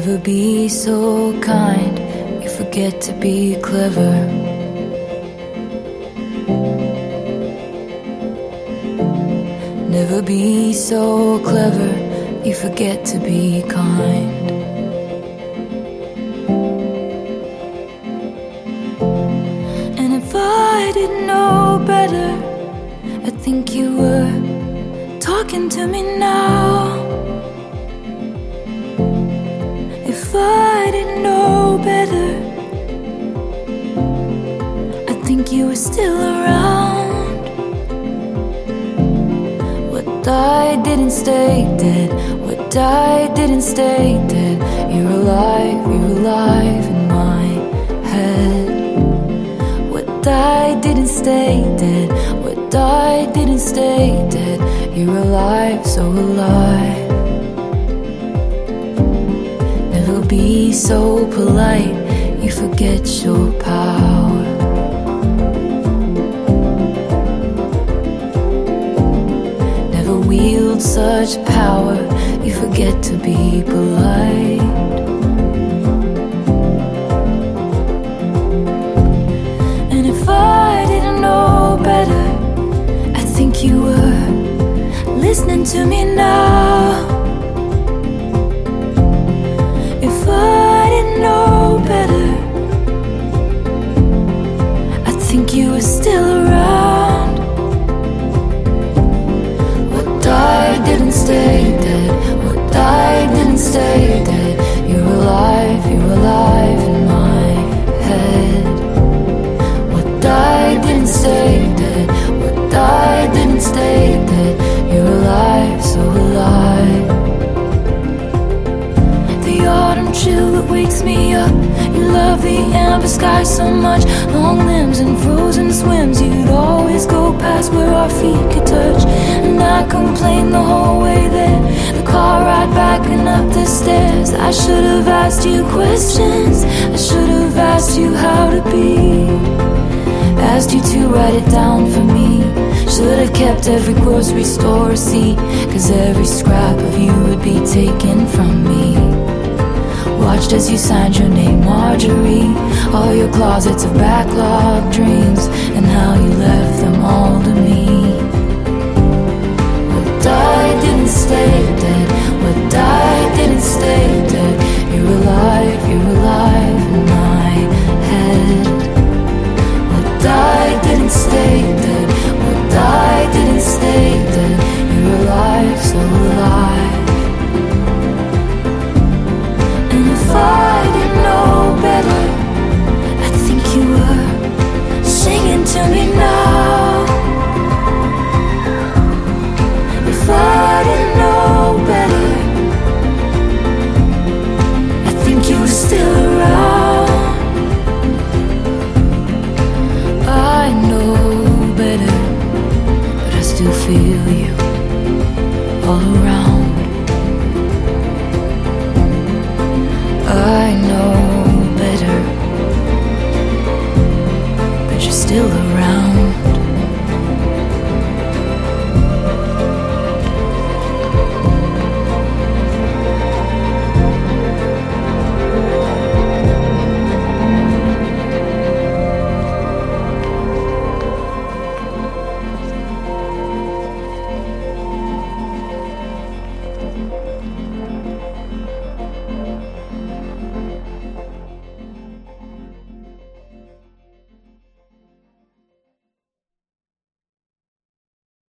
Never be so kind, you forget to be clever. Never be so clever, you forget to be kind. And if I didn't know better, I think you were talking to me now. If I didn't know better, I think you were still around. What died didn't stay dead. What died didn't stay dead. You're alive in my head. What died didn't stay dead. What died didn't stay dead. You're alive, so alive. Never be so polite, you forget your power. Never wield such power, you forget to be polite. And if I didn't know better, I think you were listening to me now. If I didn't know better, I think you were still around. What died didn't stay dead. What died didn't stay dead. You're alive in my head. What died didn't stay dead. What died didn't stay dead. You're alive, so alive. The autumn chill that wakes me up. You love the amber sky so much. Long limbs and frozen swims. You'd always go past where our feet could touch. And I complained the whole way there. The car ride back and up the stairs. I should have asked you questions. I should have asked you how to be. Asked you to write it down for me. Should have kept every grocery store receipt, 'cause every scrap of you would be taken from me. Watched as you signed your name, Marjorie. All your closets of backlog dreams, and how you left them all to me. What died didn't stay dead. What died didn't stay dead. You're alive in my head. What died didn't stay dead. What died didn't stay dead. You're alive, so alive. And if I didn't know better, I think you were singing to me now. If I didn't know better, I think you were still around. I know better, but I still feel you all around. I know better, but you're still around.